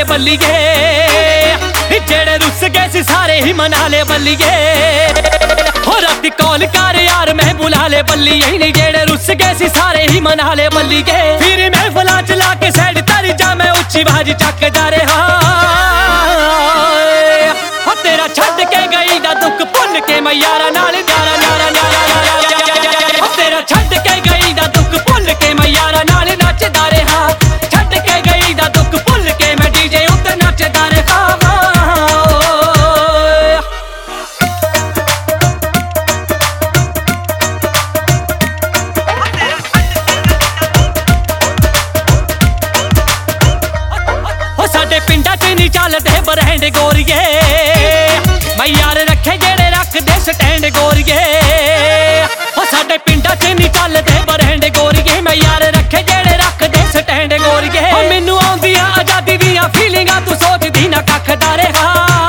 ले बल्लीए, जेड़े रुस गए सी सारे ही मना ले बल्लीए। हो राती कॉल कर यार मैं बुला ले बल्लीए, नहीं जेड़े रुस गए सी सारे ही मना ले बल्लीए। फिर महफिल चला के साइड तारी जा मैं उच्ची बाज चकदा रहा। हो तेरा छड्ड के गई दा दुख भुल के मैं यारा नाल यारा यारा यारा। हो तेरा छड्ड के गई दा दुख भुल के मैं यारा नाल नचदा रहा। छड्ड के गई दा दुख भुल के मैं डीजे उत्ते नचदा रहा। पिंडा च नहीं चलदे ब्रांड गोरिए, मैं यार रखे जेड़े रख दे स्टैंड गोरिए। ओ साडे पिंडा च नहीं चलदे ब्रांड गोरिए, मैं यार रखे जेड़े रख दे स्टैंड गोरिए। ओ मैनू आउंदियां आजादी दियां फीलिंगां तू सोचदी ना कख दा रहा।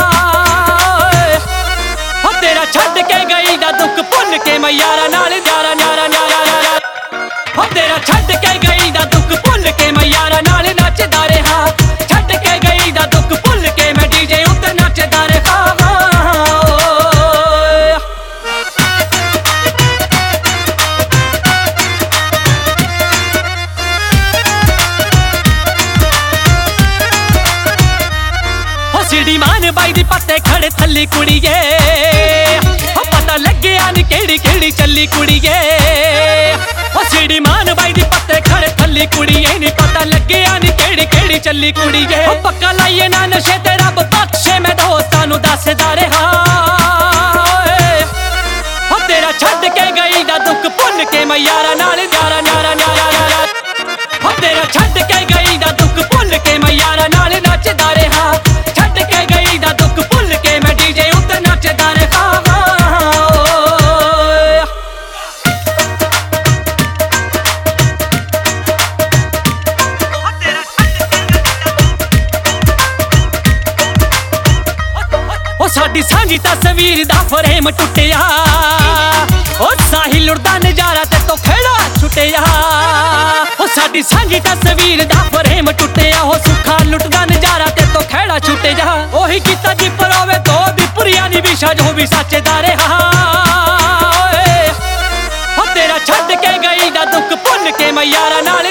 ओ तेरा छड्ड के गई दा दुख भुल के मैं यारा नाल यारा यारा यारा। ओ तेरा छड्ड के गई दा दुख भुल के मैं यारा नाल नचदा रहा। सीढ़ी मान बाई दी पत्ते खड़े थल्ली कुड़ीए, पता लग्या नी केड़ी केड़ी चली कुड़ीए। सीढ़ी मान बाई दी पत्ते खड़े थल्ली कुड़ीए, नी पता लग्या नी केड़ी केड़ी चली कुड़ीए। पक्का लाइए ना नशे ते रब बख्शे मैं दोस्तां नू दसदा रहा। तेरा छड्ड के गई दा दुख भुल के मैं यारा नाल यारा यारा यारा। तेरा छड्ड के गई दा दुख भुल के मैं यारा नाल नचदा रहा। साडी सांझी तस्वीर दा फ्रेम टुटिया, ओ साहिल उड़दा नजारा ते तो खेड़ा छुटिया। ओ साडी सांझी तस्वीर दा फ्रेम टुटिया, हो सुखा लुटदा नजारा ते तो खेड़ा छुटिया। ओही कीता जी परोवे तो दी पुरिया नी विशा जो भी सचदा रहा। ओ तेरा छड्ड के गई दा दुख भुल के मैं यारा नाल